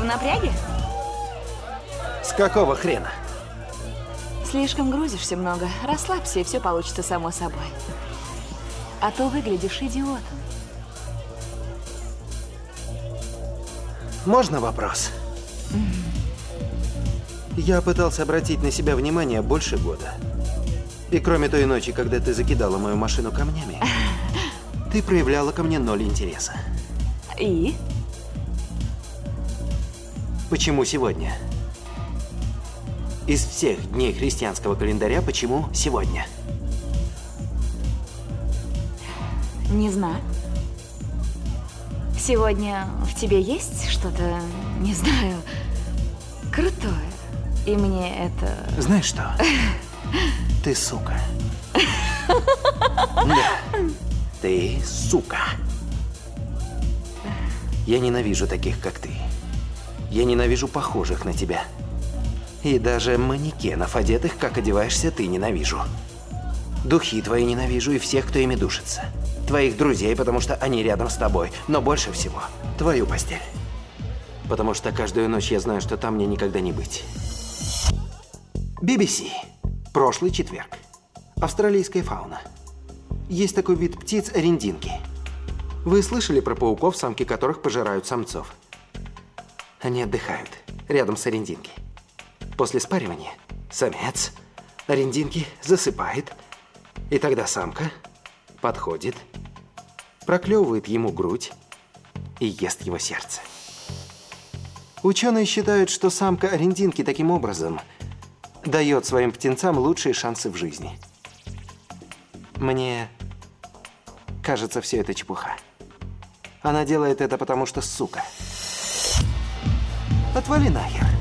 напряге? С какого хрена? Слишком грузишься много. Расслабься, и все получится само собой. А то выглядишь идиотом. Можно вопрос? Я пытался обратить на себя внимание больше года. И кроме той ночи, когда ты закидала мою машину камнями, ты проявляла ко мне 0 интереса. И? Почему сегодня? Из всех дней христианского календаря, почему сегодня? Не знаю. Сегодня в тебе есть что-то, не знаю, крутое. И мне это... Знаешь что? Ты сука. Да. Ты сука. Я ненавижу таких, как ты. Я ненавижу похожих на тебя. И даже манекенов, одетых, как одеваешься ты, ненавижу. Духи твои ненавижу и всех, кто ими душится. Твоих друзей, потому что они рядом с тобой. Но больше всего твою постель. Потому что каждую ночь я знаю, что там мне никогда не быть. BBC. Прошлый четверг. Австралийская фауна. Есть такой вид птиц – рендинки. Вы слышали про пауков, самки которых пожирают самцов? Они отдыхают рядом с рендинки. После спаривания самец рендинки засыпает, и тогда самка подходит, проклевывает ему грудь и ест его сердце. Ученые считают, что самка рендинки таким образом дает своим птенцам лучшие шансы в жизни. Мне кажется, все это чепуха. Она делает это потому, что сука. Отвали нахер.